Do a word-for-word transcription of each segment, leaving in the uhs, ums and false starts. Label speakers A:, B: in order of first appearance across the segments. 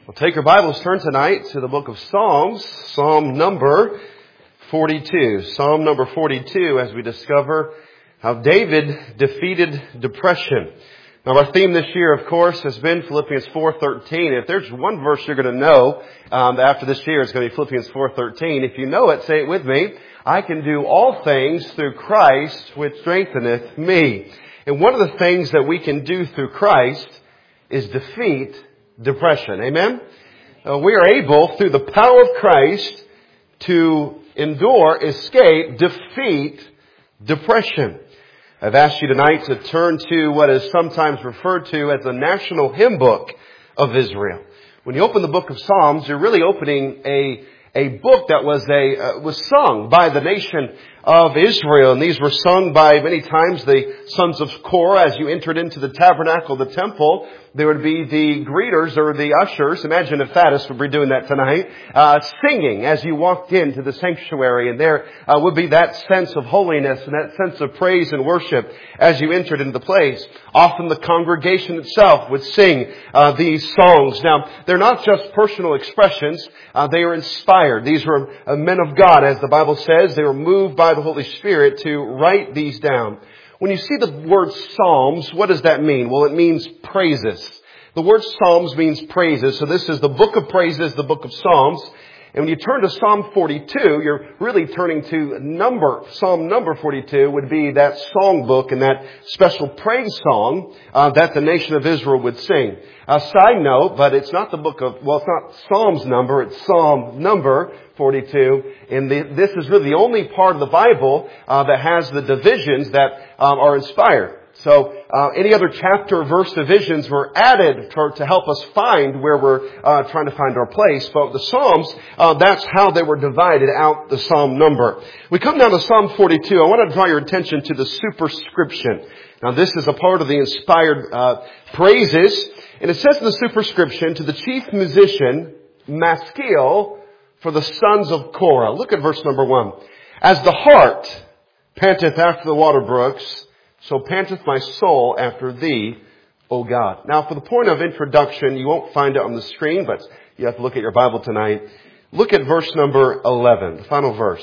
A: Well, take your Bibles, turn tonight to the book of Psalms, Psalm number forty-two. Psalm number forty-two, as we discover how David defeated depression. Now, our theme this year, of course, has been Philippians four thirteen. If there's one verse you're going to know um, after this year, it's going to be Philippians four thirteen. If you know it, say it with me. I can do all things through Christ, which strengtheneth me. And one of the things that we can do through Christ is defeat depression. Amen? Uh, we are able, through the power of Christ, to endure, escape, defeat depression. I've asked you tonight to turn to what is sometimes referred to as the National Hymn Book of Israel. When you open the book of Psalms, you're really opening a a book that was a uh, was sung by the nation of Israel. And these were sung by many times the sons of Korah. As you entered into the tabernacle, the temple, there would be the greeters or the ushers. Imagine if Thaddeus would be doing that tonight, uh, singing as you walked into the sanctuary. And there uh, would be that sense of holiness and that sense of praise and worship as you entered into the place. Often the congregation itself would sing uh, these songs. Now, they're not just personal expressions. Uh, they are inspired. These were uh, men of God, as the Bible says. They were moved by the Holy Spirit to write these down. When you see the word Psalms, what does that mean? Well, it means praises. The word Psalms means praises. So this is the book of praises, the book of Psalms. And when you turn to Psalm forty-two, you're really turning to number. Psalm number forty-two would be that song book and that special praise song uh, that the nation of Israel would sing. A side note, but it's not the book of, well, it's not Psalms number, it's Psalm number forty-two. And the, this is really the only part of the Bible uh, that has the divisions that um, are inspired. So uh, any other chapter or verse divisions were added for, to help us find where we're uh, trying to find our place. But the Psalms, uh, that's how they were divided out, the Psalm number. We come down to Psalm forty-two. I want to draw your attention to the superscription. Now this is a part of the inspired uh, praises. And it says in the superscription, to the chief musician, Maskil, for the sons of Korah. Look at verse number one. As the hart panteth after the water brooks, so panteth my soul after thee, O God. Now, for the point of introduction, you won't find it on the screen, but you have to look at your Bible tonight. Look at verse number eleven, the final verse.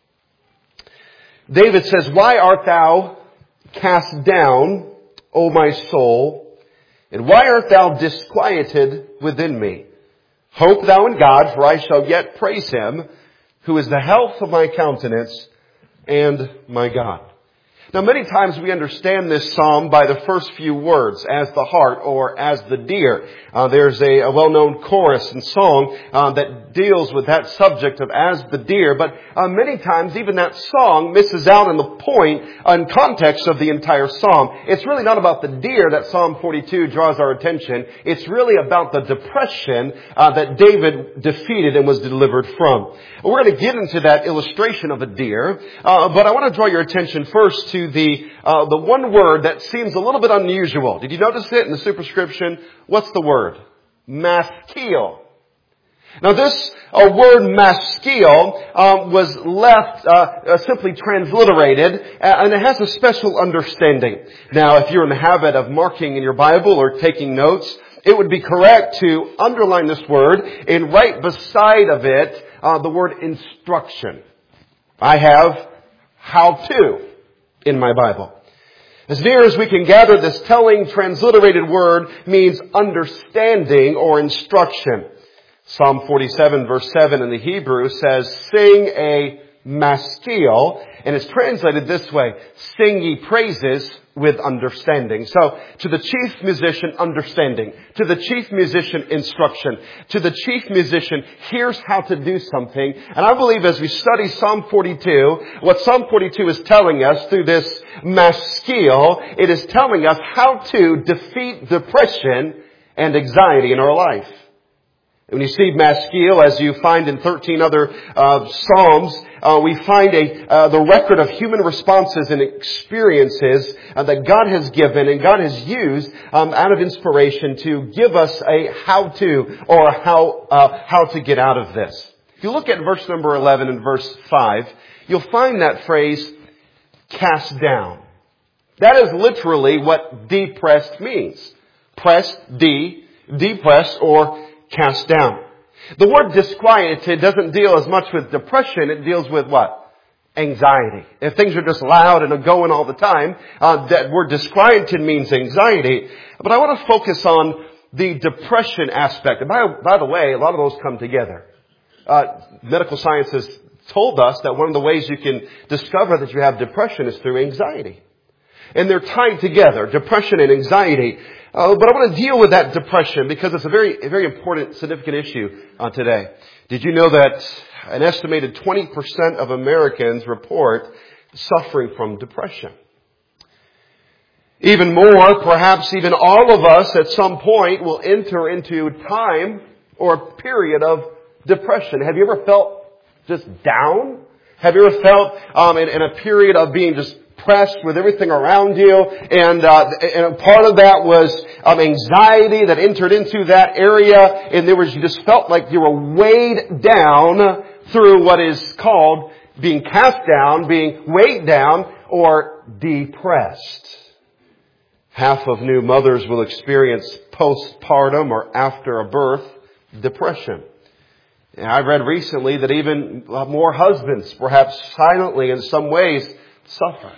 A: David says, why art thou cast down, O my soul, and why art thou disquieted within me? Hope thou in God, for I shall yet praise him, who is the health of my countenance and my God. Now, many times we understand this psalm by the first few words, as the hart or as the deer. Uh, there's a, a well-known chorus and song uh, that deals with that subject of as the deer. But uh, many times even that song misses out on the point and context of the entire psalm. It's really not about the deer that Psalm forty-two draws our attention. It's really about the depression uh, that David defeated and was delivered from. We're going to get into that illustration of a deer, uh, but I want to draw your attention first to the uh, the one word that seems a little bit unusual. Did you notice it in the superscription? What's the word? Maskil. Now this uh, word maskil um, was left uh, uh, simply transliterated, uh, and it has a special understanding. Now, if you're in the habit of marking in your Bible or taking notes, it would be correct to underline this word and right beside of it uh, the word instruction. I have how to in my Bible. As near as we can gather, this telling transliterated word means understanding or instruction. Psalm forty-seven verse seven in the Hebrew says, sing a maskil, and it's translated this way, sing ye praises with understanding. So, to the chief musician, understanding. To the chief musician, instruction. To the chief musician, here's how to do something. And I believe as we study Psalm forty-two, what Psalm forty-two is telling us through this maskil, it is telling us how to defeat depression and anxiety in our life. When you see maskil, as you find in thirteen other uh, psalms, uh, we find a uh, the record of human responses and experiences uh, that God has given and God has used um, out of inspiration to give us a how-to or how uh, how to get out of this. If you look at verse number eleven and verse five, you'll find that phrase, cast down. That is literally what depressed means. Pressed, de, depressed, or cast down. The word disquieted doesn't deal as much with depression. It deals with what? Anxiety. If things are just loud and are going all the time, uh, that word disquieted means anxiety. But I want to focus on the depression aspect. And by, by the way, a lot of those come together. Uh, medical science has told us that one of the ways you can discover that you have depression is through anxiety. And they're tied together, depression and anxiety. Uh, but I want to deal with that depression because it's a very, a very important, significant issue uh, today. Did you know that an estimated twenty percent of Americans report suffering from depression? Even more, perhaps even all of us at some point will enter into time or a period of depression. Have you ever felt just down? Have you ever felt um, in, in a period of being just pressed with everything around you? And, uh, and part of that was um, anxiety that entered into that area. And there was, you just felt like you were weighed down through what is called being cast down, being weighed down, or depressed. Half of new mothers will experience postpartum or after a birth depression. And I read recently that even more husbands, perhaps silently in some ways, suffer.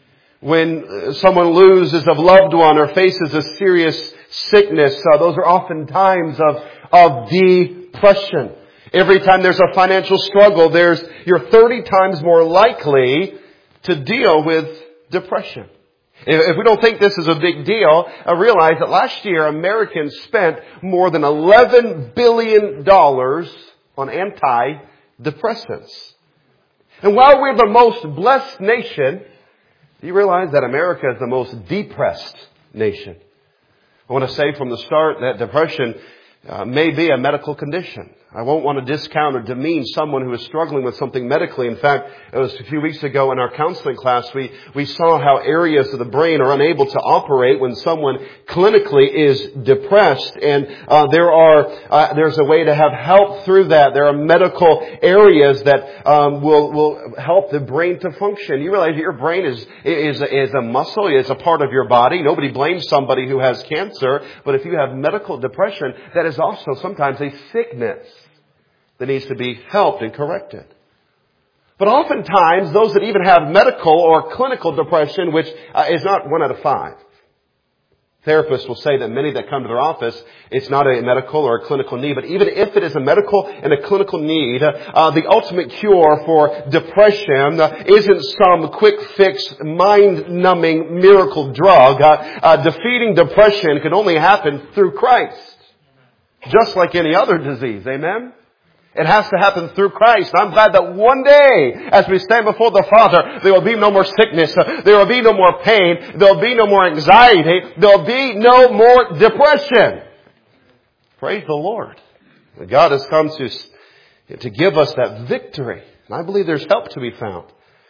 A: When someone loses a loved one or faces a serious sickness, uh, those are often times of, of depression. Every time there's a financial struggle, there's, you're thirty times more likely to deal with depression. If we don't think this is a big deal, I realize that last year Americans spent more than eleven billion dollars on antidepressants. And while we're the most blessed nation, do you realize that America is the most depressed nation? I want to say from the start that depression uh, may be a medical condition. I won't want to discount or demean someone who is struggling with something medically. In fact, it was a few weeks ago in our counseling class, we, we saw how areas of the brain are unable to operate when someone clinically is depressed. And uh, there are uh, there's a way to have help through that. There are medical areas that um, will will help the brain to function. You realize your brain is is is a muscle. It's a part of your body. Nobody blames somebody who has cancer, but if you have medical depression, that is also sometimes a sickness that needs to be helped and corrected. But oftentimes, those that even have medical or clinical depression, which uh, is not one out of five. Therapists will say that many that come to their office, it's not a medical or a clinical need. But even if it is a medical and a clinical need, uh, the ultimate cure for depression uh, isn't some quick fix, mind-numbing miracle drug. Uh, uh, defeating depression can only happen through Christ. Just like any other disease. Amen? It has to happen through Christ. I'm glad that one day, as we stand before the Father, there will be no more sickness. There will be no more pain. There will be no more anxiety. There will be no more depression. Praise the Lord. God has come to, to give us that victory. And I believe there's help to be found.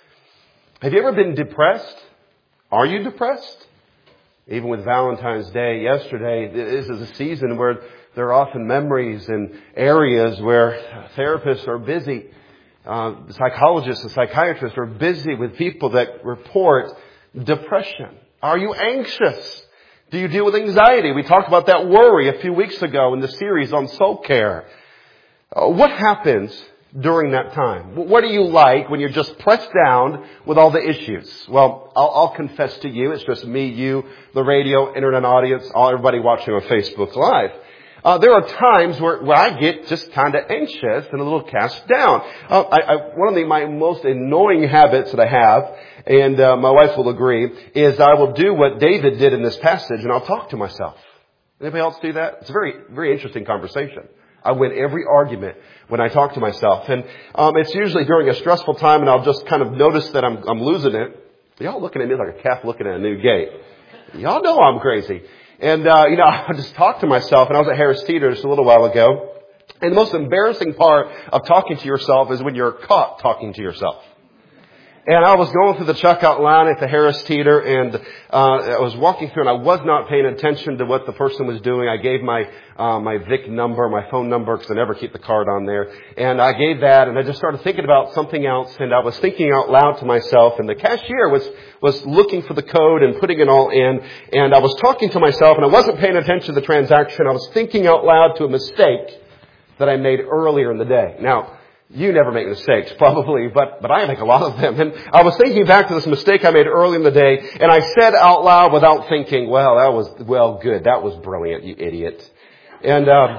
A: Have you ever been depressed? Are you depressed? Even with Valentine's Day yesterday, this is a season where there are often memories and areas where therapists are busy. Uh, psychologists and psychiatrists are busy with people that report depression. Are you anxious? Do you deal with anxiety? We talked about that worry a few weeks ago in the series on soul care. Uh, what happens during that time? What do you like when you're just pressed down with all the issues? Well, I'll, I'll confess to you, it's just me, you, the radio, internet audience, all everybody watching on Facebook Live. Uh, there are times where, where I get just kind of anxious and a little cast down. Uh, I, I, one of the, my most annoying habits that I have, and uh, my wife will agree, is I will do what David did in this passage, and I'll talk to myself. Anybody else do that? It's a very, very interesting conversation. I win every argument when I talk to myself, and um, it's usually during a stressful time, and I'll just kind of notice that I'm, I'm losing it. Y'all looking at me like a calf looking at a new gate. Y'all know I'm crazy. And, uh, you know, I just talked to myself, and I was at Harris Teeter just a little while ago. And the most embarrassing part of talking to yourself is when you're caught talking to yourself. And I was going through the checkout line at the Harris Teeter, and uh, I was walking through, and I was not paying attention to what the person was doing. I gave my uh, my V I C number, my phone number, because I never keep the card on there. And I gave that, and I just started thinking about something else, and I was thinking out loud to myself. And the cashier was was looking for the code and putting it all in. And I was talking to myself, and I wasn't paying attention to the transaction. I was thinking out loud to a mistake that I made earlier in the day. Now, you never make mistakes, probably, but, but I make a lot of them. And I was thinking back to this mistake I made early in the day, and I said out loud without thinking, well, that was, well, good. That was brilliant, you idiot. And, um,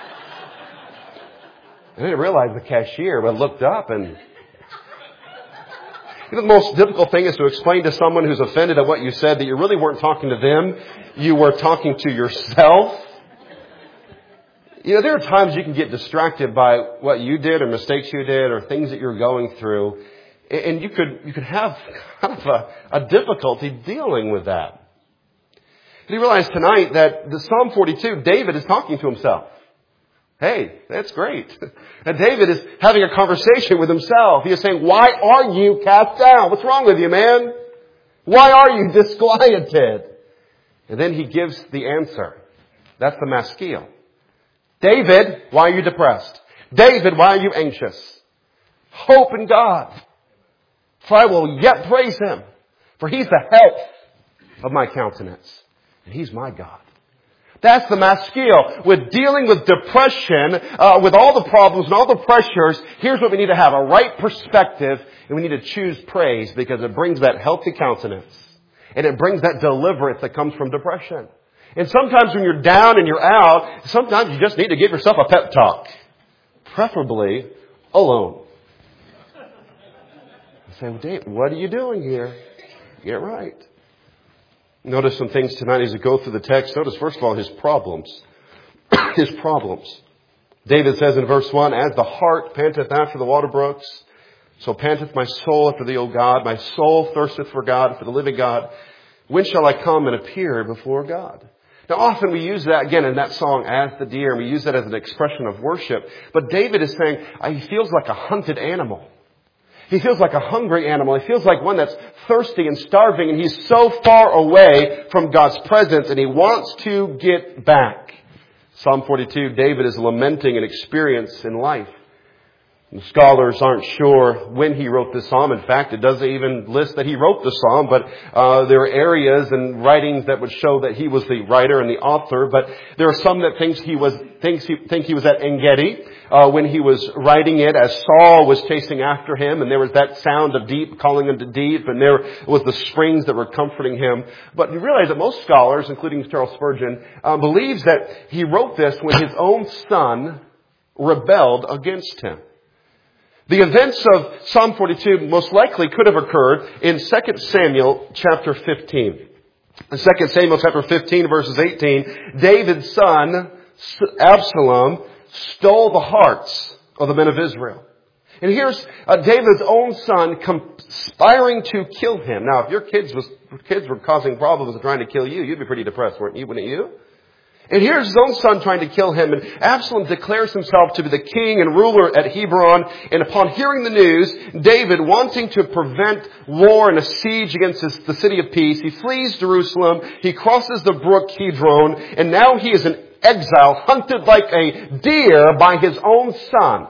A: I didn't realize the cashier, but I looked up and, you know, the most difficult thing is to explain to someone who's offended at what you said that you really weren't talking to them. You were talking to yourself. You know, there are times you can get distracted by what you did or mistakes you did or things that you're going through. And you could, you could have kind of a, a difficulty dealing with that. And you realize tonight that the Psalm forty-two, David is talking to himself. Hey, that's great. And David is having a conversation with himself. He is saying, why are you cast down? What's wrong with you, man? Why are you disquieted? And then he gives the answer. That's the maskil. David, why are you depressed? David, why are you anxious? Hope in God, for I will yet praise Him, for He's the health of my countenance, and He's my God. That's the maskil. With dealing with depression, uh, with all the problems and all the pressures, here's what we need to have, a right perspective, and we need to choose praise because it brings that healthy countenance, and it brings that deliverance that comes from depression. And sometimes when you're down and you're out, sometimes you just need to give yourself a pep talk. Preferably alone. You say, well, Dave, what are you doing here? Get right. Notice some things tonight as we go through the text. Notice, first of all, his problems. His problems. David says in verse one, as the hart panteth after the water brooks, so panteth my soul after thee, O God. My soul thirsteth for God, for the living God. When shall I come and appear before God? Now often we use that again in that song, As the Deer, and we use that as an expression of worship. But David is saying he feels like a hunted animal. He feels like a hungry animal. He feels like one that's thirsty and starving, and he's so far away from God's presence, and he wants to get back. Psalm forty-two, David is lamenting an experience in life. And scholars aren't sure when he wrote this psalm. In fact, it doesn't even list that he wrote the psalm, but uh, there are areas and writings that would show that he was the writer and the author. But there are some that thinks he was thinks he think he was at En-Gedi uh, when he was writing it, as Saul was chasing after him, and there was that sound of deep calling unto deep, and there was the springs that were comforting him. But you realize that most scholars, including Charles Spurgeon, uh, believes that he wrote this when his own son rebelled against him. The events of Psalm forty-two most likely could have occurred in Second Samuel chapter fifteen. In Second Samuel chapter fifteen, verses eighteen, David's son, Absalom, stole the hearts of the men of Israel. And here's uh, David's own son conspiring to kill him. Now, if your kids, was, kids were causing problems and trying to kill you, you'd be pretty depressed, weren't you? Wouldn't you? And here's his own son trying to kill him. And Absalom declares himself to be the king and ruler at Hebron. And upon hearing the news, David, wanting to prevent war and a siege against his, the city of peace, he flees Jerusalem. He crosses the brook Kidron. And now he is in exile, hunted like a deer by his own son.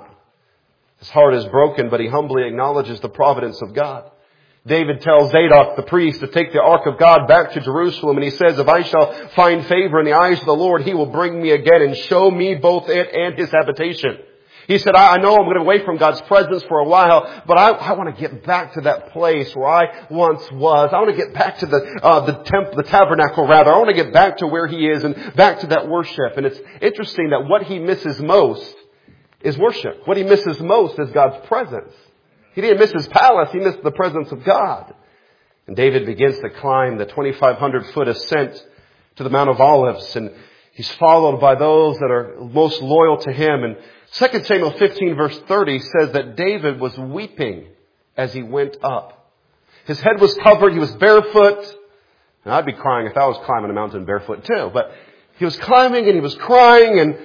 A: His heart is broken, but he humbly acknowledges the providence of God. David tells Zadok the priest to take the ark of God back to Jerusalem, and he says, if I shall find favor in the eyes of the Lord, He will bring me again and show me both it and His habitation. He said, I, I know I'm going to be away from God's presence for a while, but I, I want to get back to that place where I once was. I want to get back to the uh, the temple, the tabernacle rather. I want to get back to where He is and back to that worship. And it's interesting that what he misses most is worship. What he misses most is God's presence. He didn't miss his palace. He missed the presence of God. And David begins to climb the twenty-five hundred foot ascent to the Mount of Olives. And he's followed by those that are most loyal to him. And Second Samuel fifteen verse thirty says that David was weeping as he went up. His head was covered. He was barefoot. And I'd be crying if I was climbing a mountain barefoot too. But he was climbing and he was crying. And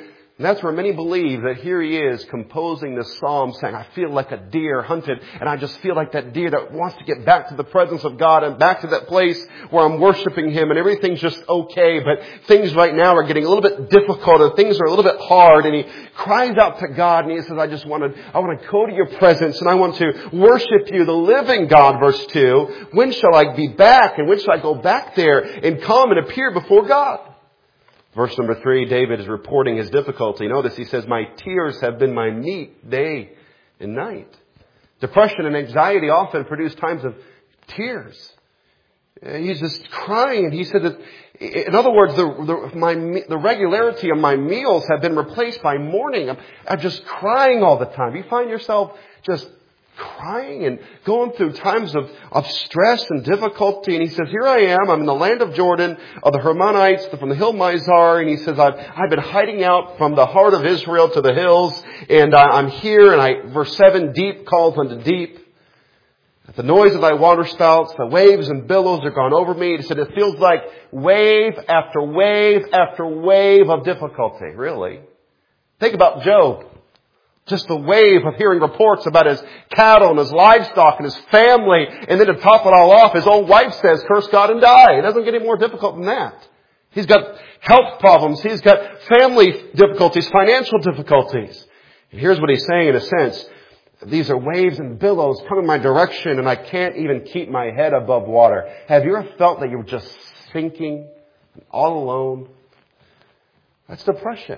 A: And that's where many believe that here he is composing this psalm saying, I feel like a deer hunted, and I just feel like that deer that wants to get back to the presence of God and back to that place where I'm worshiping Him and everything's just okay, but things right now are getting a little bit difficult and things are a little bit hard. And he cries out to God and he says, I just want to, I want to go to your presence and I want to worship you, the living God, verse two. When shall I be back and when shall I go back there and come and appear before God? Verse number three, David is reporting his difficulty. Notice he says, my tears have been my meat day and night. Depression and anxiety often produce times of tears. He's just crying. He said that, in other words, the, the, my, the regularity of my meals have been replaced by mourning. I'm, I'm just crying all the time. You find yourself just crying and going through times of, of stress and difficulty. And he says, here I am. I'm in the land of Jordan, of the Hermonites, from the hill Mizar. And he says, I've, I've been hiding out from the heart of Israel to the hills. And I, I'm here. And I, verse seven, deep calls unto deep. At the noise of thy waterspouts, the waves and billows are gone over me. He said, it feels like wave after wave after wave of difficulty. Really? Think about Job. Just the wave of hearing reports about his cattle and his livestock and his family. And then to top it all off, his own wife says, curse God and die. It doesn't get any more difficult than that. He's got health problems. He's got family difficulties, financial difficulties. And here's what he's saying in a sense. These are waves and billows coming my direction and I can't even keep my head above water. Have you ever felt that you're just sinking all alone? That's depression.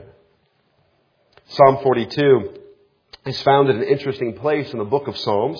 A: Psalm forty-two is found in an interesting place in the book of Psalms.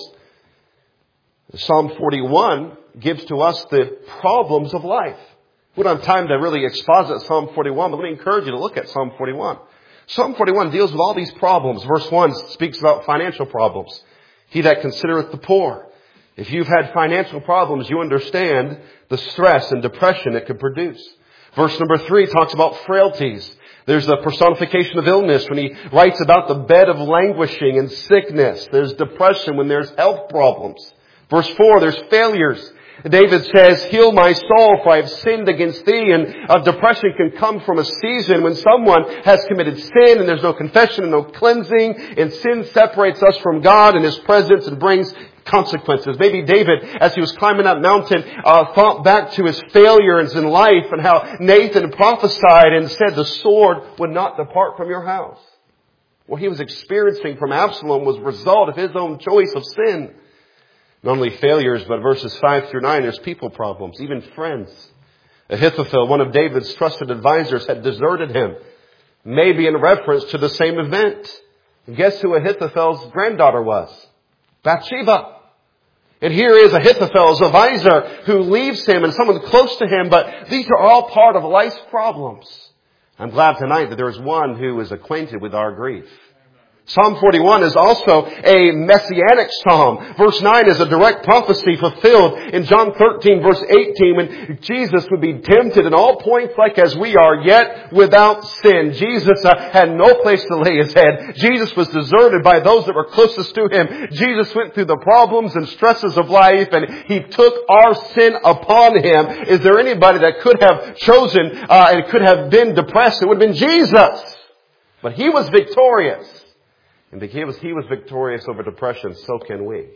A: Psalm forty-one gives to us the problems of life. We don't have time to really exposit Psalm forty-one, but let me encourage you to look at Psalm forty-one. Psalm forty-one deals with all these problems. Verse one speaks about financial problems. He that considereth the poor. If you've had financial problems, you understand the stress and depression it could produce. Verse number three talks about frailties. There's the personification of illness when he writes about the bed of languishing and sickness. There's depression when there's health problems. Verse four, there's failures. David says, heal my soul, for I have sinned against thee. And uh, depression can come from a season when someone has committed sin and there's no confession and no cleansing. And sin separates us from God and His presence and brings consequences. Maybe David, as he was climbing that mountain, uh, thought back to his failures in life and how Nathan prophesied and said the sword would not depart from your house. What he was experiencing from Absalom was a result of his own choice of sin. Not only failures, but verses five through nine, there's people problems, even friends. Ahithophel, one of David's trusted advisors, had deserted him, maybe in reference to the same event. And guess who Ahithophel's granddaughter was? Bathsheba. And here is Ahithophel's advisor who leaves him and someone close to him, but these are all part of life's problems. I'm glad tonight that there is one who is acquainted with our grief. Psalm forty-one is also a messianic psalm. Verse nine is a direct prophecy fulfilled in John thirteen verse eighteen when Jesus would be tempted in all points like as we are, yet without sin. Jesus uh, had no place to lay His head. Jesus was deserted by those that were closest to Him. Jesus went through the problems and stresses of life and He took our sin upon Him. Is there anybody that could have chosen uh, and could have been depressed? It would have been Jesus. But He was victorious. And because He was victorious over depression, so can we.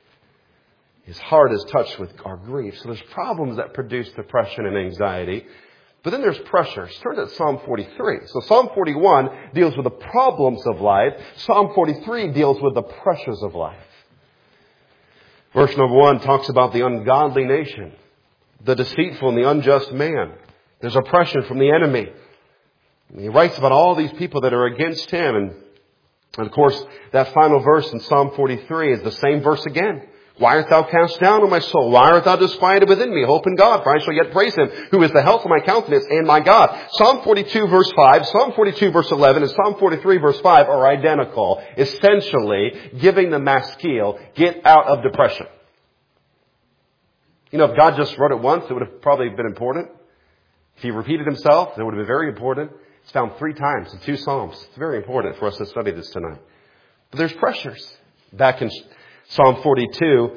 A: His heart is touched with our grief. So there's problems that produce depression and anxiety. But then there's pressures. Turn to Psalm forty-three. So Psalm forty-one deals with the problems of life. Psalm forty-three deals with the pressures of life. Verse number one talks about the ungodly nation, the deceitful and the unjust man. There's oppression from the enemy. And he writes about all these people that are against him. And And of course, that final verse in Psalm forty-three is the same verse again. Why art thou cast down, O my soul? Why art thou disquieted within me? Hope in God, for I shall yet praise Him, who is the health of my countenance and my God. Psalm forty-two verse five, Psalm forty-two verse eleven, and Psalm forty-three verse five are identical, essentially giving the maskil, get out of depression. You know, if God just wrote it once, it would have probably been important. If He repeated Himself, it would have been very important. It's found three times in two Psalms. It's very important for us to study this tonight. But there's pressures. Back in Psalm forty-two,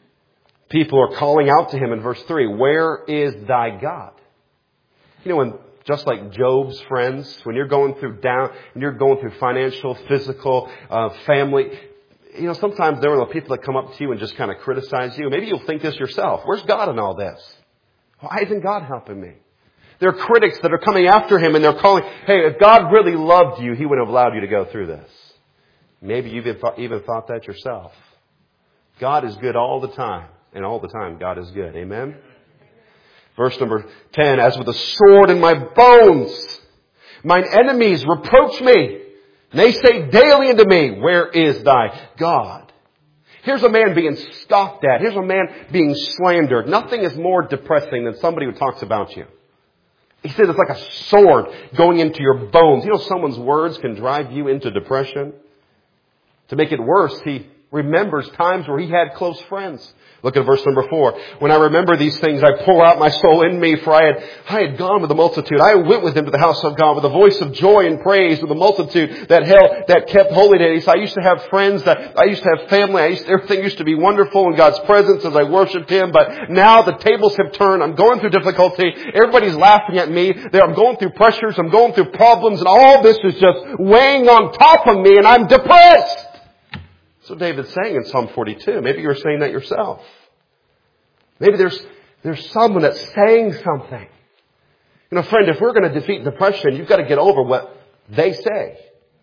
A: people are calling out to him in verse three, where is thy God? You know, when just like Job's friends, when you're going through down, when you're going through financial, physical, uh, family, you know, sometimes there are people that come up to you and just kind of criticize you. Maybe you'll think this yourself. Where's God in all this? Why isn't God helping me? There are critics that are coming after him and they're calling, hey, if God really loved you, he would have allowed you to go through this. Maybe you've even thought, even thought that yourself. God is good all the time. And all the time, God is good. Amen? Verse number ten, as with a sword in my bones, mine enemies reproach me. And they say daily unto me, where is thy God? Here's a man being scoffed at. Here's a man being slandered. Nothing is more depressing than somebody who talks about you. He said it's like a sword going into your bones. You know, someone's words can drive you into depression. To make it worse, he remembers times where he had close friends. Look at verse number four. When I remember these things, I pour out my soul in me, for I had, I had gone with the multitude. I went with them to the house of God with a voice of joy and praise with the multitude that held, that kept holy days. I used to have friends, that I used to have family. I used, everything used to be wonderful in God's presence as I worshiped Him. But now the tables have turned. I'm going through difficulty. Everybody's laughing at me. I'm going through pressures. I'm going through problems. And all this is just weighing on top of me and I'm depressed. That's what David's saying in Psalm forty-two. Maybe you're saying that yourself. Maybe there's there's someone that's saying something. You know, friend, if we're going to defeat depression, you've got to get over what they say.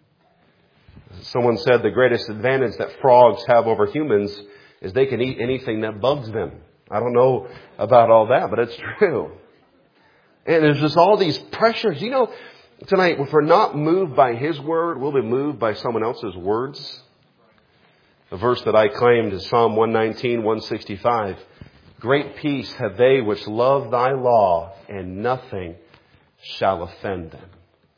A: Someone said the greatest advantage that frogs have over humans is they can eat anything that bugs them. I don't know about all that, but it's true. And there's just all these pressures. You know, tonight, if we're not moved by His word, we'll be moved by someone else's words. The verse that I claimed is Psalm one nineteen, one sixty-five. Great peace have they which love thy law, and nothing shall offend them.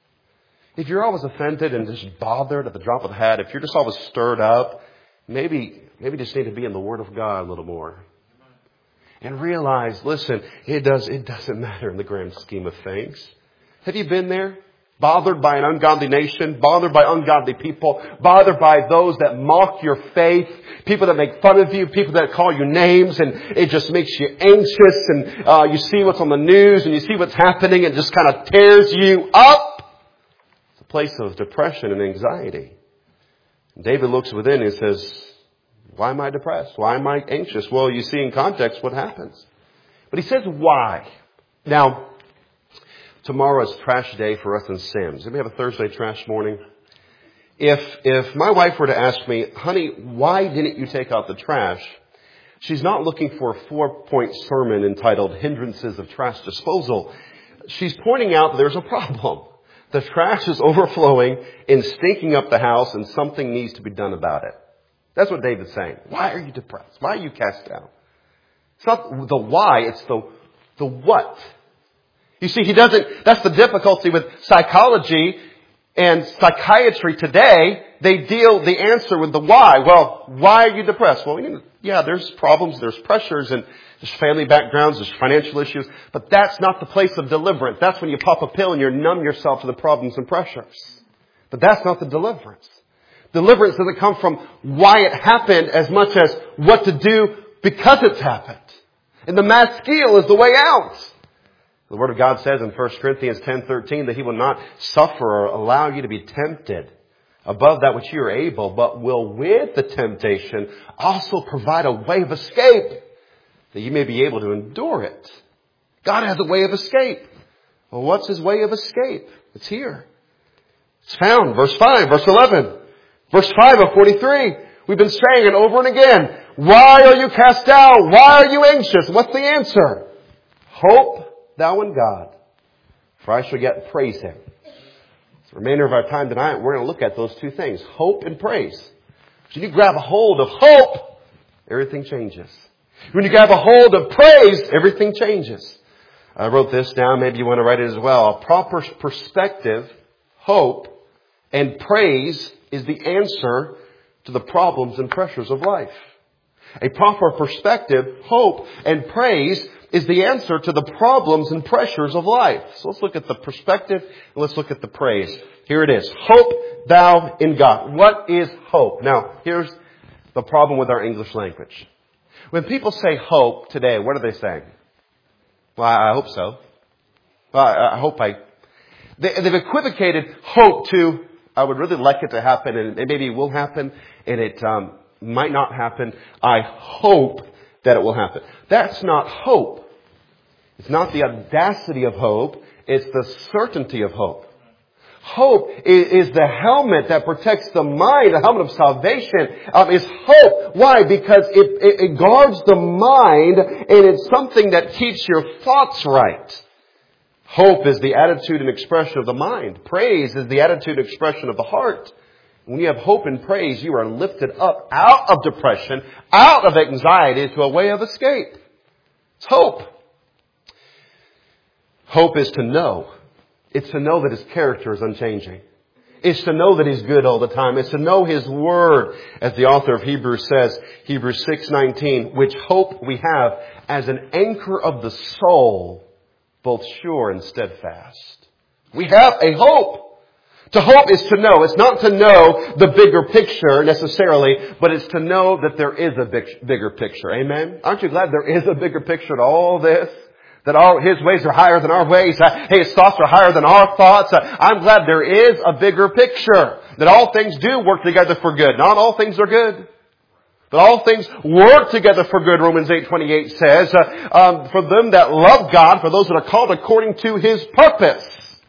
A: If you're always offended and just bothered at the drop of the hat, if you're just always stirred up, maybe, maybe just need to be in the Word of God a little more. And realize, listen, it does, it doesn't matter in the grand scheme of things. Have you been there? Bothered by an ungodly nation, bothered by ungodly people, bothered by those that mock your faith, people that make fun of you, people that call you names, and it just makes you anxious, and uh, you see what's on the news, and you see what's happening, and it just kind of tears you up. It's a place of depression and anxiety. And David looks within and says, why am I depressed? Why am I anxious? Well, you see in context what happens. But he says why. Now, tomorrow is trash day for us in Sims. Did we have a Thursday trash morning? If if my wife were to ask me, honey, why didn't you take out the trash? She's not looking for a four-point sermon entitled Hindrances of Trash Disposal. She's pointing out that there's a problem. The trash is overflowing and stinking up the house, and something needs to be done about it. That's what David's saying. Why are you depressed? Why are you cast down? It's not the why, it's the the what. You see, he doesn't, that's the difficulty with psychology and psychiatry today. They deal the answer with the why. Well, why are you depressed? Well, yeah, there's problems, there's pressures, and there's family backgrounds, there's financial issues. But that's not the place of deliverance. That's when you pop a pill and you numb yourself to the problems and pressures. But that's not the deliverance. Deliverance doesn't come from why it happened as much as what to do because it's happened. And the maskil is the way out. The Word of God says in First Corinthians ten thirteen that He will not suffer or allow you to be tempted above that which you are able, but will with the temptation also provide a way of escape that you may be able to endure it. God has a way of escape. Well, what's His way of escape? It's here. It's found. Verse five, verse eleven. Verse five of forty-three. We've been saying it over and again. Why are you cast down? Why are you anxious? What's the answer? Hope thou in God, for I shall yet praise Him. The remainder of our time tonight, we're going to look at those two things, hope and praise. When you grab a hold of hope, everything changes. When you grab a hold of praise, everything changes. I wrote this down, maybe you want to write it as well. A proper perspective, hope, and praise is the answer to the problems and pressures of life. A proper perspective, hope, and praise is the answer to the problems and pressures of life. So let's look at the perspective and let's look at the praise. Here it is. Hope thou in God. What is hope? Now, here's the problem with our English language. When people say hope today, what are they saying? Well, I hope so. Well, I hope I They, they've equivocated hope to, I would really like it to happen, and maybe it will happen, and it um, might not happen. I hope that it will happen. That's not hope. It's not the audacity of hope. It's the certainty of hope. Hope is the helmet that protects the mind, the helmet of salvation. Um, is hope. Why? Because it, it, it guards the mind, and it's something that keeps your thoughts right. Hope is the attitude and expression of the mind. Praise is the attitude and expression of the heart. When you have hope and praise, you are lifted up out of depression, out of anxiety, to a way of escape. It's hope. Hope is to know. It's to know that His character is unchanging. It's to know that He's good all the time. It's to know His Word, as the author of Hebrews says, Hebrews six nineteen, which hope we have as an anchor of the soul, both sure and steadfast. We have a hope. To hope is to know. It's not to know the bigger picture necessarily, but it's to know that there is a big, bigger picture. Amen? Aren't you glad there is a bigger picture to all this? That all His ways are higher than our ways. Uh, His thoughts are higher than our thoughts. Uh, I'm glad there is a bigger picture. That all things do work together for good. Not all things are good. But all things work together for good, Romans eight twenty-eight says. Uh, um, for them that love God, for those that are called according to His purpose.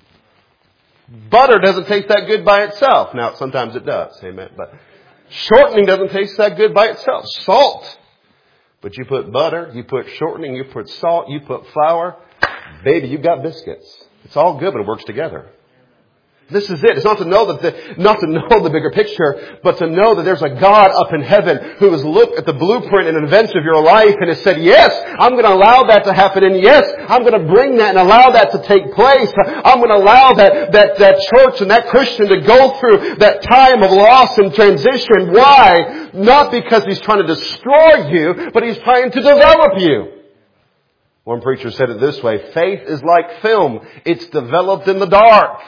A: Butter doesn't taste that good by itself. Now, sometimes it does. Amen. But shortening doesn't taste that good by itself. Salt. But you put butter, you put shortening, you put salt, you put flour. Baby, you've got biscuits. It's all good, but it works together. This is it. It's not to know that the, not to know the bigger picture, but to know that there's a God up in heaven who has looked at the blueprint and events of your life and has said, yes, I'm going to allow that to happen. And yes, I'm going to bring that and allow that to take place. I'm going to allow that, that, that church and that Christian to go through that time of loss and transition. Why? Not because He's trying to destroy you, but He's trying to develop you. One preacher said it this way, faith is like film. It's developed in the dark.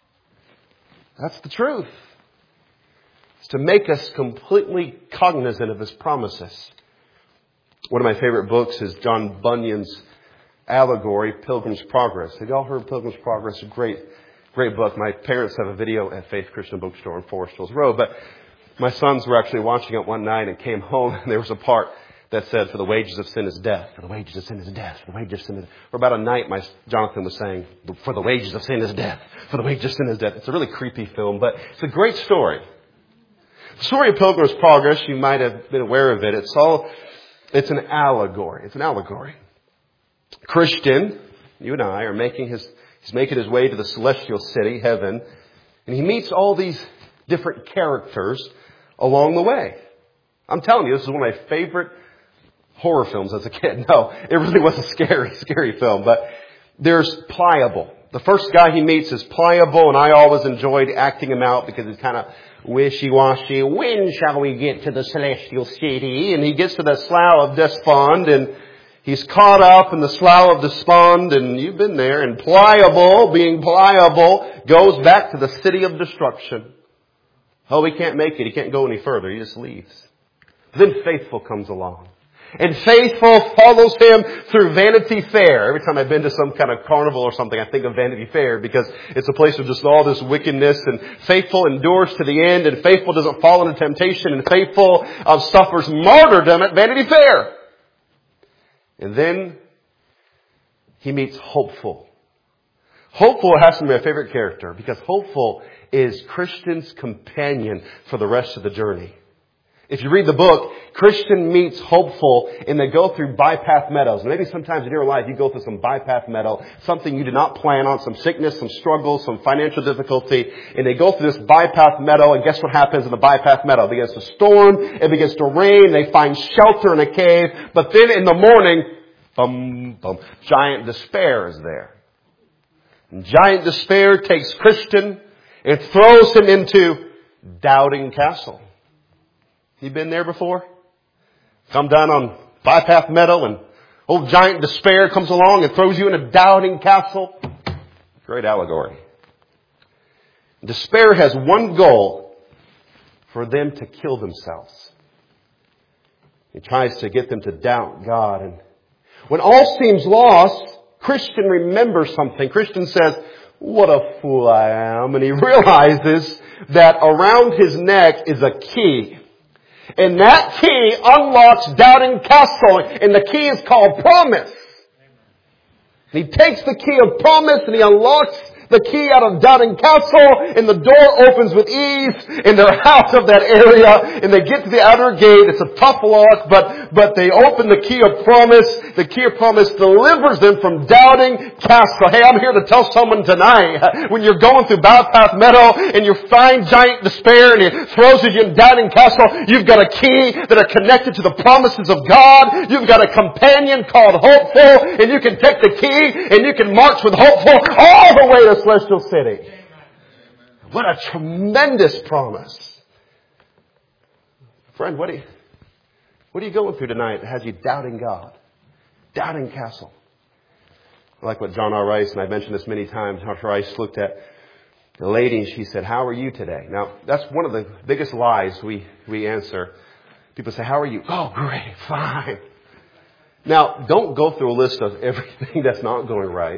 A: That's the truth. It's to make us completely cognizant of His promises. One of my favorite books is John Bunyan's allegory, Pilgrim's Progress. Have y'all heard Pilgrim's Progress? A great, great book. My parents have a video at Faith Christian Bookstore on Forest Hills Road. But my sons were actually watching it one night and came home, and there was a part that said, for the wages of sin is death. For the wages of sin is death. For the wages of sin is death. For about a night, my Jonathan was saying, for the wages of sin is death. For the wages of sin is death. It's a really creepy film, but it's a great story. The story of Pilgrim's Progress, you might have been aware of it. It's all, it's an allegory. It's an allegory. Christian, you and I, are making his, he's making his way to the celestial city, heaven, and he meets all these different characters along the way. I'm telling you, this is one of my favorite horror films as a kid. No, it really was a scary, scary film. But there's Pliable. The first guy he meets is Pliable, and I always enjoyed acting him out because he's kind of wishy-washy. When shall we get to the celestial city? And he gets to the Slough of Despond, and he's caught up in the Slough of Despond, and you've been there. And Pliable, being pliable, goes back to the city of destruction. Oh, he can't make it. He can't go any further. He just leaves. Then Faithful comes along. And Faithful follows him through Vanity Fair. Every time I've been to some kind of carnival or something, I think of Vanity Fair because it's a place of just all this wickedness. And Faithful endures to the end, and Faithful doesn't fall into temptation, and Faithful uh, suffers martyrdom at Vanity Fair. And then he meets Hopeful. Hopeful has to be my favorite character because Hopeful is Christian's companion for the rest of the journey. If you read the book, Christian meets Hopeful, and they go through bypath meadows. And maybe sometimes in your life you go through some bypath meadow, something you did not plan on, some sickness, some struggle, some financial difficulty. And they go through this bypath meadow, and guess what happens in the bypath meadow? It begins to storm, it begins to rain, they find shelter in a cave. But then in the morning, bum, bum, giant despair is there. And giant despair takes Christian and throws him into Doubting Castle. You been there before? Come down on Bypath Meadow and old giant despair comes along and throws you in a Doubting Castle. Great allegory. Despair has one goal: for them to kill themselves. He tries to get them to doubt God. And when all seems lost, Christian remembers something. Christian says, what a fool I am. And he realizes that around his neck is a key. And that key unlocks Doubting Castle. And the key is called promise. And he takes the key of promise and he unlocks the key out of Doubting Castle, and the door opens with ease, and they're out of that area, and they get to the outer gate. It's a tough lock, but, but they open the key of promise. The key of promise delivers them from Doubting Castle. Hey, I'm here to tell someone tonight, when you're going through Bowpath Meadow, and you find giant despair, and it throws you in Doubting Castle, you've got a key that are connected to the promises of God. You've got a companion called Hopeful, and you can take the key, and you can march with Hopeful all the way to Celestial City. What a tremendous promise. Friend, what are you, what are you going through tonight that has you doubting God? Doubting Castle. I like what John R. Rice, and I've mentioned this many times, Doctor Rice looked at the lady and she said, how are you today? Now, that's one of the biggest lies we, we answer. People say, how are you? Oh, great, fine. Now, don't go through a list of everything that's not going right.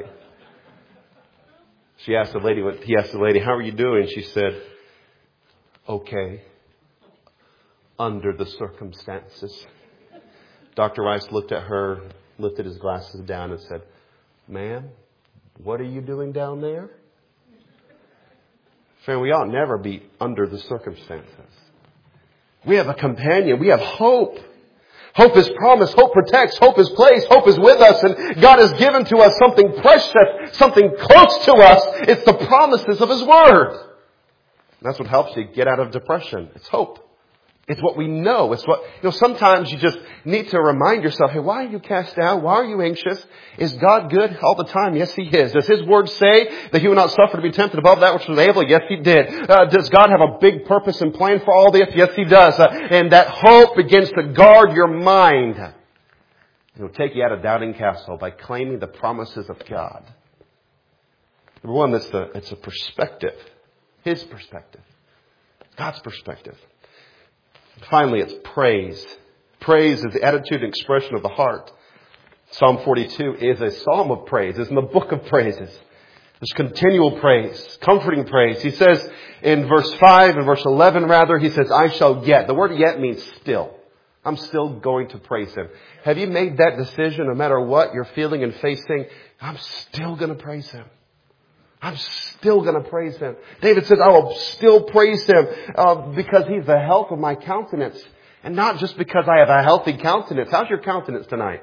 A: She asked the lady, he asked the lady, how are you doing? She said, okay, under the circumstances. Doctor Rice looked at her, lifted his glasses down and said, ma'am, what are you doing down there? Friend, we ought never be under the circumstances. We have a companion. We have hope. Hope is promised. Hope protects. Hope is placed. Hope is with us. And God has given to us something precious, something close to us. It's the promises of His Word. And that's what helps you get out of depression. It's hope. It's what we know. It's what, you know, sometimes you just need to remind yourself, hey, why are you cast down? Why are you anxious? Is God good all the time? Yes, He is. Does His Word say that He will not suffer to be tempted above that which was able? Yes, He did. Uh, does God have a big purpose and plan for all this? Yes, He does. Uh, and that hope begins to guard your mind. It will take you out of Doubting Castle by claiming the promises of God. Number one, it's a, it's a perspective. His perspective. God's perspective. Finally, it's praise. Praise is the attitude and expression of the heart. Psalm forty-two is a psalm of praise. It's in the book of praises. There's continual praise, comforting praise. He says in verse five and verse eleven rather, he says, I shall yet. The word yet means still. I'm still going to praise Him. Have you made that decision no matter what you're feeling and facing? I'm still going to praise Him. I'm still going to praise Him. David says, I will still praise Him uh, because He's the health of my countenance. And not just because I have a healthy countenance. How's your countenance tonight?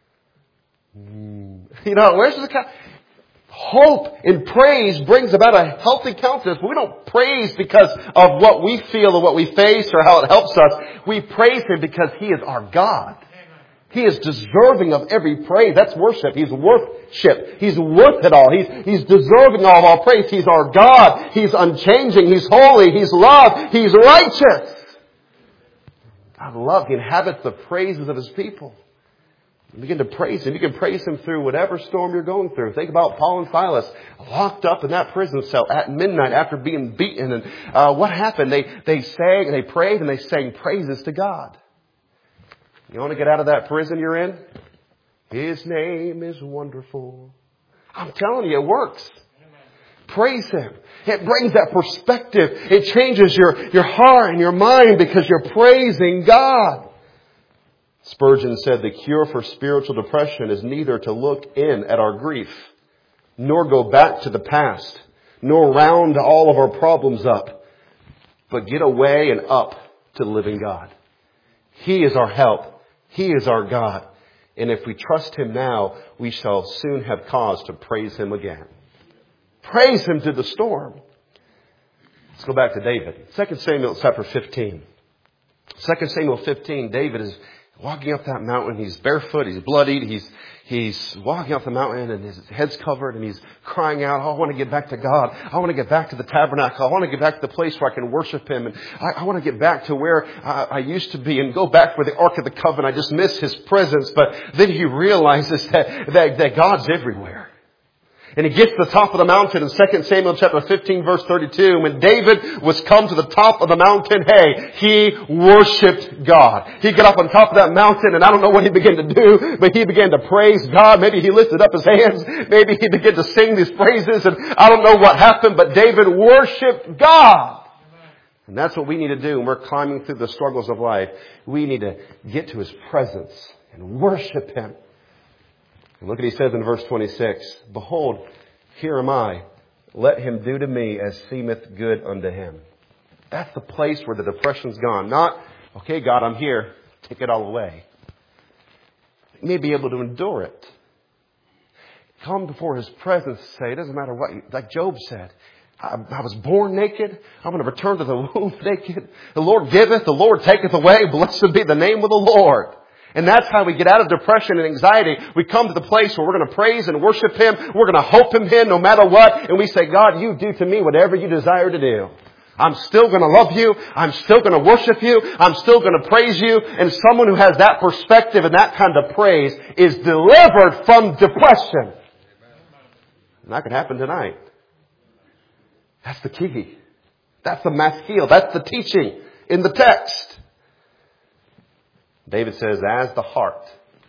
A: Mm. You know, where's the countenance? Hope and praise brings about a healthy countenance. But we don't praise because of what we feel or what we face or how it helps us. We praise Him because He is our God. He is deserving of every praise. That's worship. He's worship. He's worth it all. He's, he's deserving of all praise. He's our God. He's unchanging. He's holy. He's love. He's righteous. God love. He inhabits the praises of His people. You begin to praise Him. You can praise Him through whatever storm you're going through. Think about Paul and Silas locked up in that prison cell at midnight after being beaten. And uh, what happened? They, they sang and they prayed and they sang praises to God. You want to get out of that prison you're in? His name is wonderful. I'm telling you, it works. Praise Him. It brings that perspective. It changes your, your heart and your mind because you're praising God. Spurgeon said the cure for spiritual depression is neither to look in at our grief, nor go back to the past, nor round all of our problems up, but get away and up to the living God. He is our help. He is our God. And if we trust Him now, we shall soon have cause to praise Him again. Praise Him through the storm. Let's go back to David. Second Samuel chapter fifteen. Second Samuel fifteen, David is walking up that mountain. He's barefoot. He's bloodied. He's, he's walking up the mountain and his head's covered and he's crying out, oh, I want to get back to God. I want to get back to the tabernacle. I want to get back to the place where I can worship Him. And I, I want to get back to where I, I used to be and go back where the Ark of the Covenant. I just miss His presence. But then he realizes that, that, that God's everywhere. And he gets to the top of the mountain in Second Samuel chapter fifteen verse thirty-two. When David was come to the top of the mountain, hey, he worshiped God. He got up on top of that mountain, and I don't know what he began to do, but he began to praise God. Maybe he lifted up his hands. Maybe he began to sing these praises, and I don't know what happened, but David worshiped God. And that's what we need to do when we're climbing through the struggles of life. We need to get to His presence and worship Him. And look what he says in verse twenty-six. Behold, here am I. Let him do to me as seemeth good unto him. That's the place where the depression's gone. Not, okay, God, I'm here. Take it all away. You may be able to endure it. Come before His presence and say, it doesn't matter what, you, like Job said, I, I was born naked. I'm going to return to the womb naked. The Lord giveth, the Lord taketh away. Blessed be the name of the Lord. And that's how we get out of depression and anxiety. We come to the place where we're going to praise and worship Him. We're going to hope in Him no matter what. And we say, God, you do to me whatever you desire to do. I'm still going to love you. I'm still going to worship you. I'm still going to praise you. And someone who has that perspective and that kind of praise is delivered from depression. And that could happen tonight. That's the key. That's the maskil. That's the teaching in the text. David says, as the heart.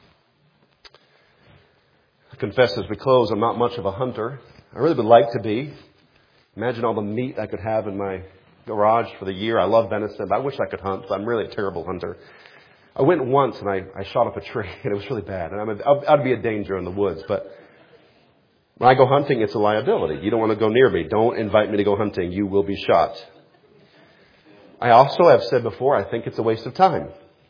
A: I confess as we close, I'm not much of a hunter. I really would like to be. Imagine all the meat I could have in my garage for the year. I love venison, but I wish I could hunt, but I'm really a terrible hunter. I went once and I, I shot up a tree, and it was really bad. And I'm a, I'd be a danger in the woods, but when I go hunting, it's a liability. You don't want to go near me. Don't invite me to go hunting. You will be shot. I also have said before, I think it's a waste of time.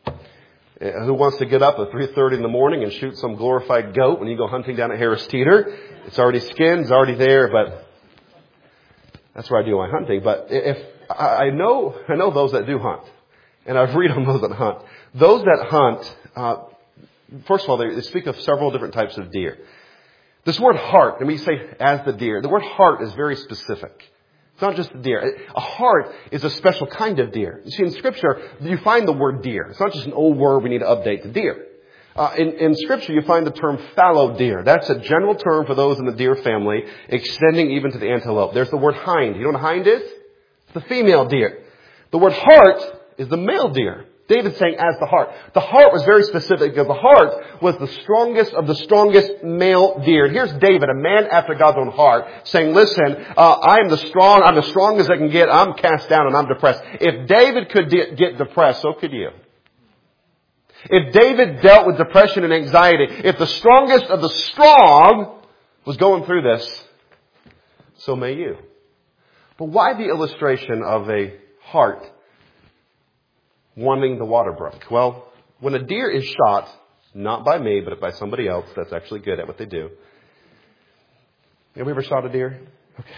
A: Who wants to get up at three thirty in the morning and shoot some glorified goat when you go hunting down at Harris Teeter? It's already skinned, it's already there, but that's where I do my hunting. But if I know, I know those that do hunt, and I've read on those that hunt. Those that hunt, uh, first of all, they speak of several different types of deer. This word heart, and we say as the deer, the word heart is very specific. It's not just a deer. A hart is a special kind of deer. You see, in Scripture, you find the word deer. It's not just an old word we need to update to deer. Uh, in, in Scripture, you find the term fallow deer. That's a general term for those in the deer family, extending even to the antelope. There's the word hind. You know what a hind is? It's the female deer. The word hart is the male deer. David's saying as the heart. The heart was very specific because the heart was the strongest of the strongest male deer. And here's David, a man after God's own heart, saying, listen, uh, I am the strong, I'm the strongest I can get. I'm cast down and I'm depressed. If David could de- get depressed, so could you. If David dealt with depression and anxiety, if the strongest of the strong was going through this, so may you. But why the illustration of a hart wanting the water brook? Well, when a deer is shot, not by me, but by somebody else that's actually good at what they do. Have we ever shot a deer? Okay.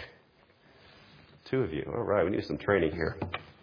A: Two of you. All right, we need some training here.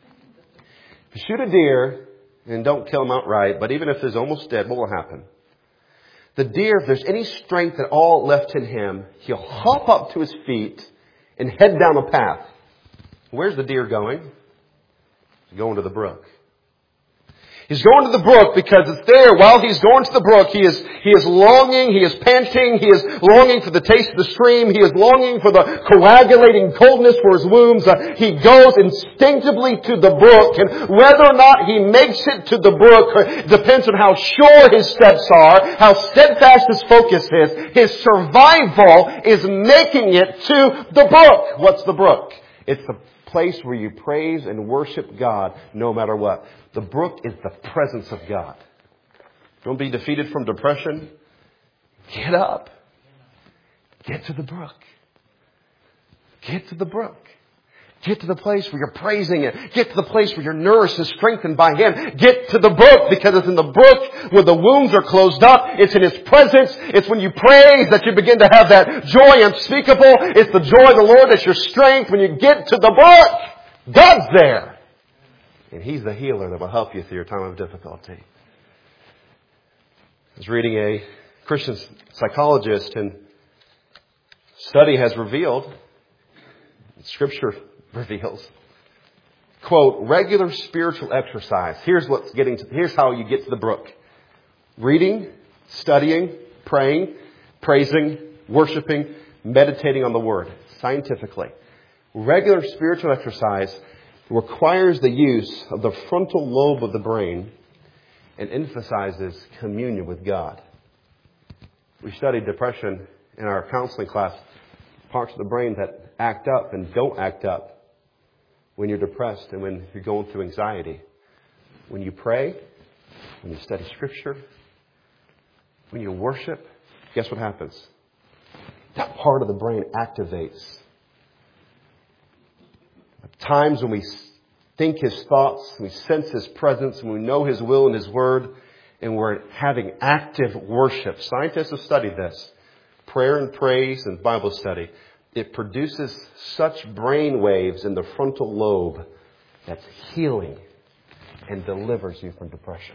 A: If you shoot a deer and don't kill him outright, but even if he's almost dead, what will happen? The deer, if there's any strength at all left in him, he'll hop up to his feet and head down a path. Where's the deer going? He's going to the brook. He's going to the brook because it's there. While he's going to the brook, he is, he is longing, he is panting, he is longing for the taste of the stream, he is longing for the coagulating coldness for his wounds. Uh, he goes instinctively to the brook, and whether or not he makes it to the brook uh, depends on how sure his steps are, how steadfast his focus is. His survival is making it to the brook. What's the brook? It's the place where you praise and worship God no matter what. The brook is the presence of God. Don't be defeated from depression. Get up. Get to the brook. Get to the brook. Get to the place where you're praising it. Get to the place where you're nourished and strengthened by Him. Get to the brook, because it's in the brook where the wounds are closed up. It's in His presence. It's when you praise that you begin to have that joy unspeakable. It's the joy of the Lord that's your strength. When you get to the brook, God's there. And He's the healer that will help you through your time of difficulty. I was reading a Christian psychologist, and study has revealed, Scripture reveals, quote, regular spiritual exercise. Here's what's getting to, here's how you get to the brook. Reading, studying, praying, praising, worshiping, meditating on the Word scientifically. Regular spiritual exercise requires the use of the frontal lobe of the brain and emphasizes communion with God. We studied depression in our counseling class, parts of the brain that act up and don't act up when you're depressed and when you're going through anxiety. When you pray, when you study Scripture, when you worship, guess what happens? That part of the brain activates. At times when we think His thoughts, we sense His presence, and we know His will and His Word, and we're having active worship. Scientists have studied this. Prayer and praise and Bible study. It produces such brain waves in the frontal lobe that's healing and delivers you from depression.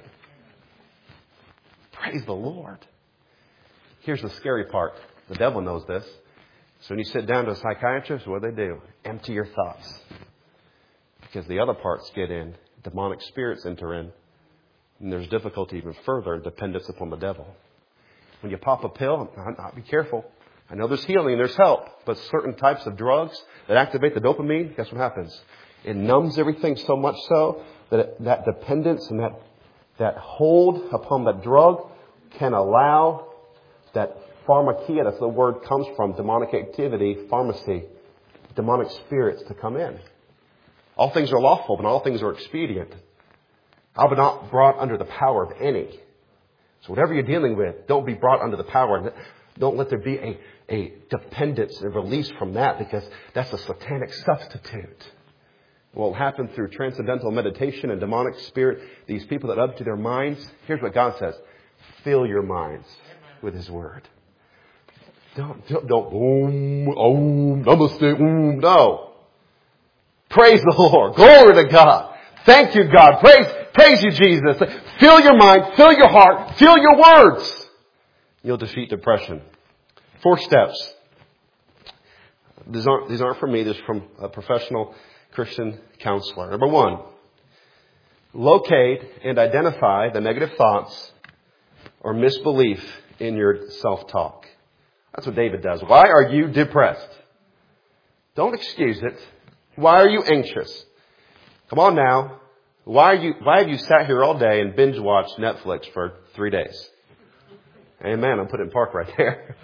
A: Praise the Lord. Here's the scary part. The devil knows this. So when you sit down to a psychiatrist, what do they do? Empty your thoughts. Because the other parts get in. Demonic spirits enter in. And there's difficulty even further in dependence upon the devil. When you pop a pill, be careful. I know there's healing and there's help. But certain types of drugs that activate the dopamine, guess what happens? It numbs everything so much so that it, that dependence and that, that hold upon that drug can allow that pharmakia, that's the word comes from, demonic activity, pharmacy, demonic spirits to come in. All things are lawful, but all things are expedient. I be not brought under the power of any. So whatever you're dealing with, don't be brought under the power. Don't let there be a, a dependence and release from that, because that's a satanic substitute. What will happen through transcendental meditation and demonic spirit, these people that up to their minds, here's what God says. Fill your minds with His Word. Don't, don't, don't, om, om, namaste, om, no. Praise the Lord. Glory to God. Thank you, God. Praise, praise you, Jesus. Fill your mind, fill your heart, fill your words. You'll defeat depression. Four steps. These aren't, these aren't from me. These are from a professional Christian counselor. Number one, locate and identify the negative thoughts or misbelief in your self-talk. That's what David does. Why are you depressed? Don't excuse it. Why are you anxious? Come on now. Why are you, why have you sat here all day and binge watched Netflix for three days? Amen. I'm putting Park right there.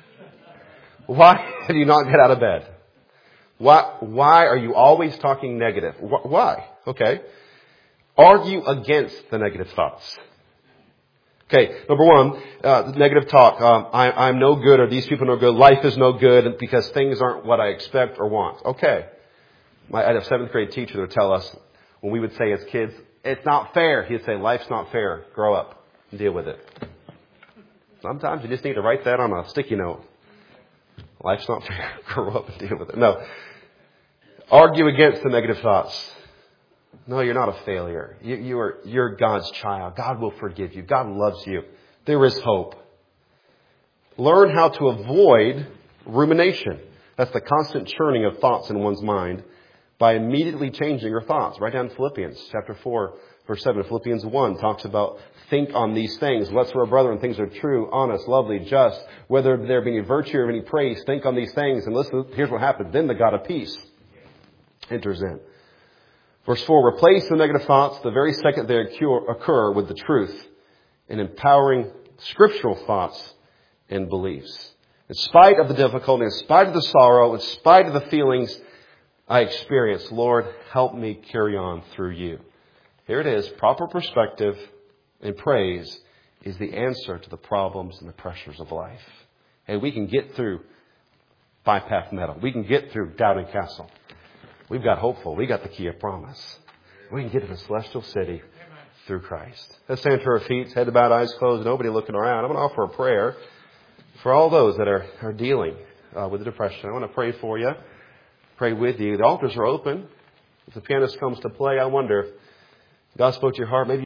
A: Why have you not get out of bed? Why, why are you always talking negative? Why? Okay. Argue against the negative thoughts. Okay, number one, uh, negative talk. Um, I, I'm no good, or these people are no good. Life is no good because things aren't what I expect or want. Okay. My, I had a seventh grade teacher that would tell us, when we would say as kids, it's not fair. He'd say, life's not fair. Grow up and deal with it. Sometimes you just need to write that on a sticky note. Life's not fair. Grow up and deal with it. No. Argue against the negative thoughts. No, you're not a failure. You, you are, you're God's child. God will forgive you. God loves you. There is hope. Learn how to avoid rumination. That's the constant churning of thoughts in one's mind by immediately changing your thoughts. Write down Philippians chapter four, verse seven. Philippians one talks about think on these things. Whatsoever, brethren, things are true, honest, lovely, just. Whether there be any virtue or any praise, think on these things. And listen, here's what happens. Then the God of peace enters in. Verse four, replace the negative thoughts the very second they occur with the truth and empowering scriptural thoughts and beliefs. In spite of the difficulty, in spite of the sorrow, in spite of the feelings I experience, Lord, help me carry on through you. Here it is. Proper perspective and praise is the answer to the problems and the pressures of life. Hey, we can get through Five Path Metal. We can get through Doubting Castle. We've got hopeful. We got the key of promise. We can get to the celestial city through Christ. Let's stand to our feet, head bowed, eyes closed, nobody looking around. I'm going to offer a prayer for all those that are, are dealing uh, with depression. I want to pray for you, pray with you. The altars are open. If the pianist comes to play, I wonder if God spoke to your heart. Maybe